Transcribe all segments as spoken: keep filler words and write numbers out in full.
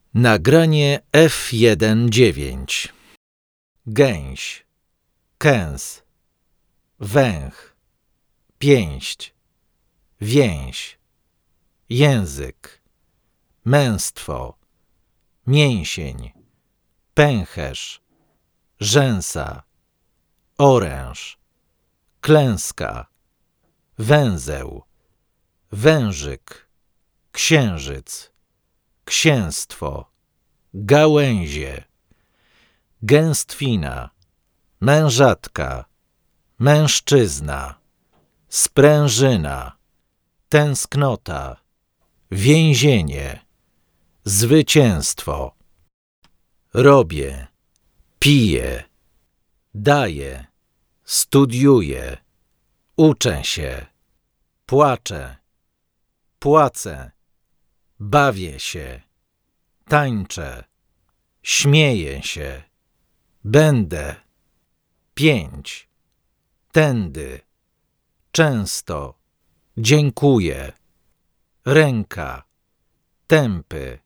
Nagranie F jeden dziewięć. Gęś, kęs, węch, pięść, więź, język, męstwo, mięsień, pęcherz, rzęsa, oręż, klęska, węzeł, wężyk, księżyc, księstwo, gałęzie, gęstwina, mężatka, mężczyzna, sprężyna, tęsknota, więzienie, zwycięstwo. Robię, piję, daję, studiuję, uczę się, płaczę, płacę, bawię się, tańczę, śmieję się, będę, pięć, tędy, często, dziękuję, ręka, tępy.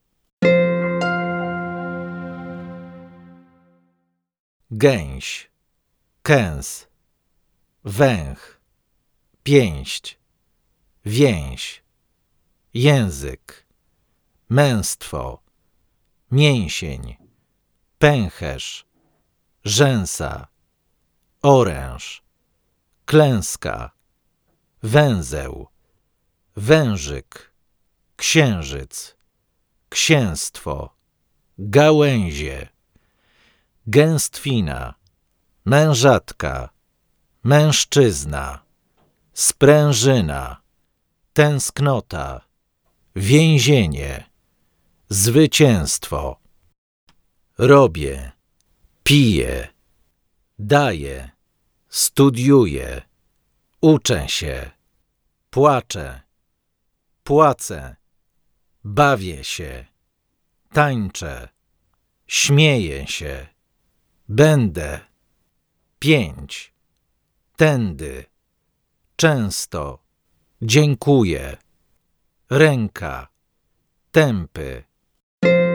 Gęś, kęs, węch, pięść, więź, język, męstwo, mięsień, pęcherz, rzęsa, oręż, klęska, węzeł, wężyk, księżyc, księstwo, gałęzie, gęstwina, mężatka, mężczyzna, sprężyna, tęsknota, więzienie, zwycięstwo. Robię, piję, daję, studiuję, uczę się, płaczę, płacę, bawię się, tańczę, śmieję się, będę, pięć, tędy, często, dziękuję, ręka, tępy.